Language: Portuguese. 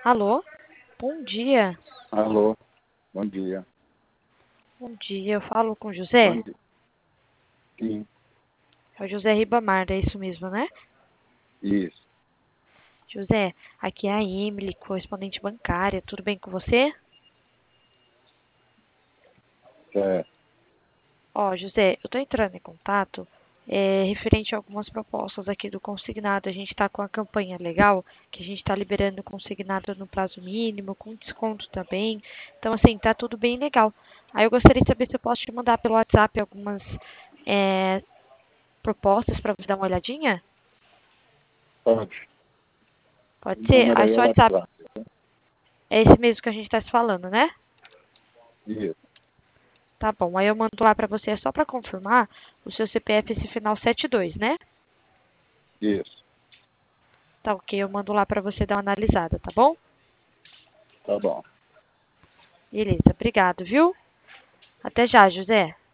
Alô? Bom dia. Alô, bom dia. Bom dia. Eu falo com o Bom José? dia. Sim, É o José Ribamar, é isso mesmo, né? isso. José, aqui é a Emily, correspondente bancária. Tudo bem com você? É, Ó, José, eu tô entrando em contato referente a algumas propostas aqui do consignado. A gente tá com a campanha legal, que a gente tá liberando consignado no prazo mínimo, com desconto também. Então, assim, tá tudo bem legal. Aí eu gostaria de saber se eu posso te mandar pelo WhatsApp algumas é, propostas para você dar uma olhadinha? pode. Pode O ser? número Aí aí é seu o WhatsApp WhatsApp. é esse mesmo que a gente tá se falando, né? Isso, Tá bom. Aí eu mando lá pra você, é só pra confirmar o seu CPF esse final 72, né? isso. Tá ok, eu mando lá pra você dar uma analisada, tá bom? Tá bom. Beleza, obrigado, viu? Até já, José.